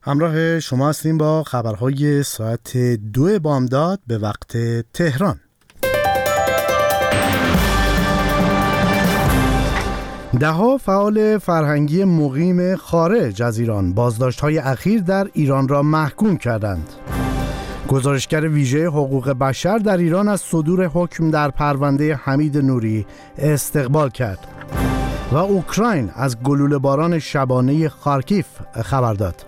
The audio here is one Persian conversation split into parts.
همراه شما هستیم با خبرهای ساعت 2 بامداد به وقت تهران. ده‌ها فعال فرهنگی مقیم خارج از ایران بازداشت‌های اخیر در ایران را محکوم کردند. گزارشگر ویژه حقوق بشر در ایران از صدور حکم در پرونده حمید نوری استقبال کرد و اوکراین از گلوله باران شبانه خارکیف خبر داد.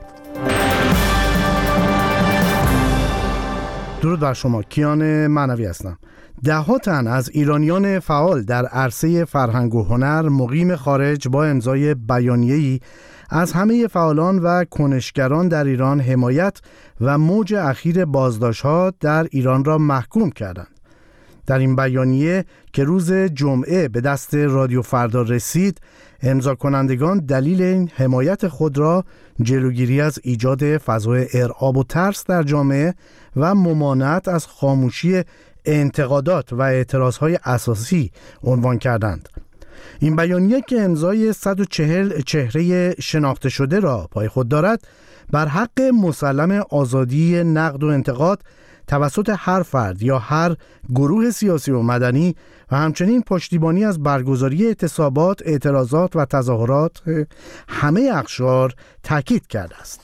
درود بر شما، کیان معنوی هستم. ده‌ها تن از ایرانیان فعال در عرصه فرهنگ و هنر مقیم خارج با امضای بیانیه‌ای از همه فعالان و کنشگران در ایران حمایت و موج اخیر بازداشت‌ها در ایران را محکوم کردند. در این بیانیه که روز جمعه به دست رادیو فردا رسید، امضا کنندگان دلیل این حمایت خود را جلوگیری از ایجاد فضای ارعاب و ترس در جامعه و ممانعت از خاموشی انتقادات و اعتراضهای اساسی عنوان کردند. این بیانیه که امضای 140 چهره شناخته شده را پای خود دارد، بر حق مسلم آزادی نقد و انتقاد توسط هر فرد یا هر گروه سیاسی و مدنی و همچنین پشتیبانی از برگزاری اعتصابات، اعتراضات و تظاهرات همه اقشار تاکید کرده است.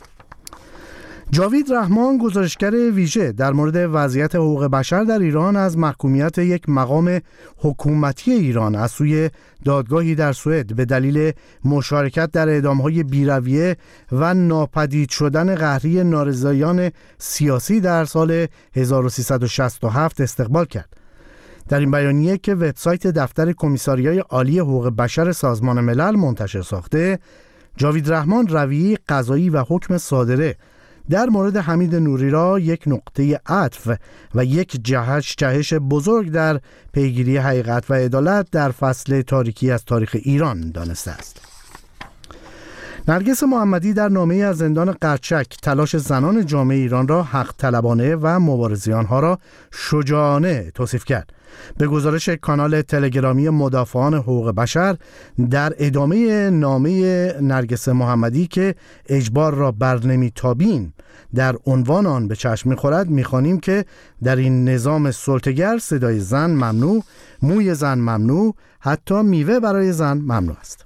جاوید رحمان، گزارشگر ویژه در مورد وضعیت حقوق بشر در ایران، از محکومیت یک مقام حکومتی ایران از سوی دادگاهی در سوئد به دلیل مشارکت در اعدام‌های بی‌رویه و ناپدید شدن قهری نارضایان سیاسی در سال 1367 استقبال کرد. در این بیانیه که وبسایت دفتر کمیساریای عالی حقوق بشر سازمان ملل منتشر ساخته، جاوید رحمان رویه قضایی و حکم صادره در مورد حمید نوری را یک نقطه عطف و یک جهش بزرگ در پیگیری حقیقت و عدالت در فصل تاریکی از تاریخ ایران دانسته است. نرگس محمدی در نامه‌ای از زندان قرچک تلاش زنان جامعه ایران را حق طلبانه و مبارزه آنها را شجاعانه توصیف کرد. به گزارش کانال تلگرامی مدافعان حقوق بشر، در ادامه نامه نرگس محمدی که اجبار را بر نمیتابیم در عنوان آن به چشم می‌خورد، می‌خوانیم که در این نظام سلطه‌گر صدای زن ممنوع، موی زن ممنوع، حتی میوه برای زن ممنوع است.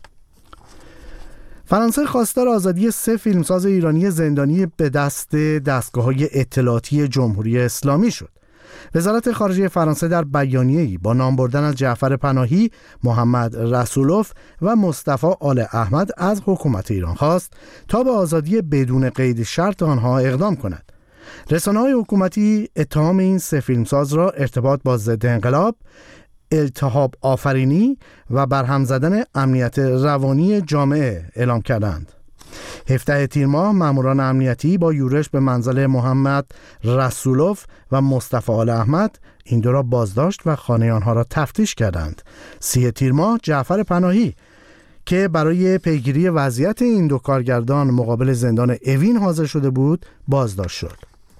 فرانسه خواستار آزادی 3 فیلمساز ایرانی زندانی به دست دستگاه‌های اطلاعاتی جمهوری اسلامی شد. وزارت خارجه فرانسه در بیانیه‌ای با نام بردن از جعفر پناهی، محمد رسولوف و مصطفی آل احمد از حکومت ایران خواست تا به آزادی بدون قید شرط آنها اقدام کند. رسانه‌های حکومتی اتهام این 3 فیلمساز را ارتباط با ضد انقلاب، التهاب آفرینی و برهم زدن امنیت روانی جامعه اعلام کردند. 17 تیر ماه ماموران امنیتی با یورش به منزل محمد رسولوف و مصطفی آل احمد این دو را بازداشت و خانه آنها را تفتیش کردند. 30 تیر ماه جعفر پناهی که برای پیگیری وضعیت این دو کارگردان مقابل زندان اوین حاضر شده بود بازداشت شد.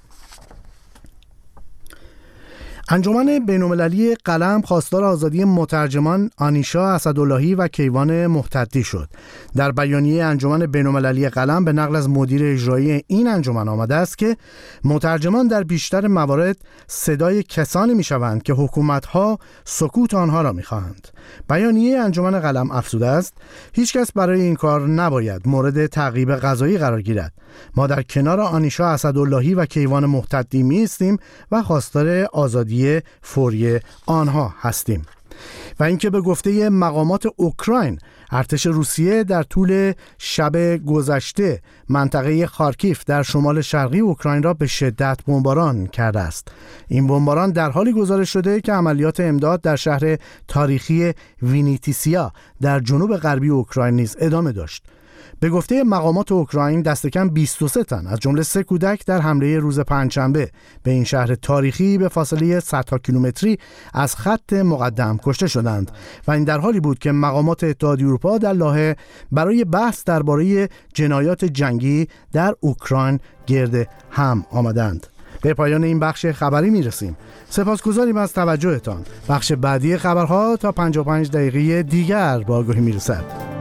انجمن بین‌المللی قلم خواستار آزادی مترجمان آنیشا اسداللهی و کیوان محتدی شد. در بیانیه انجمن بین‌المللی قلم به نقل از مدیر اجرایی این انجمن آمده است که مترجمان در بیشتر موارد صدای کسانی می‌شوند که حکومت‌ها سکوت آنها را می‌خواهند. بیانیه انجمن قلم افزوده است: هیچ کس برای این کار نباید مورد تعقیب قضایی قرار گیرد. ما در کنار آنیشا اسداللهی و کیوان محتدی می‌ایستیم و خواستار آزادی فوری آنها هستیم. و اینکه به گفته مقامات اوکراین، ارتش روسیه در طول شب گذشته منطقه خارکیف در شمال شرقی اوکراین را به شدت بمباران کرده است. این بمباران در حالی گزارش شده که عملیات امداد در شهر تاریخی وینیتیسیا در جنوب غربی اوکراین نیز ادامه داشت. به گفته مقامات اوکراین، دست کم 23 تن از جمله 3 کودک در حمله روز پنجشنبه به این شهر تاریخی به فاصله صدها کیلومتری از خط مقدم کشته شدند و این در حالی بود که مقامات اتحادیه اروپا در لاهه برای بحث درباره جنایات جنگی در اوکراین گرد هم آمدند. به پایان این بخش خبری میرسیم. سپاسگزاریم از توجهتان. بخش بعدی خبرها تا 55 دقیقه دیگر با آگاهی میرسد.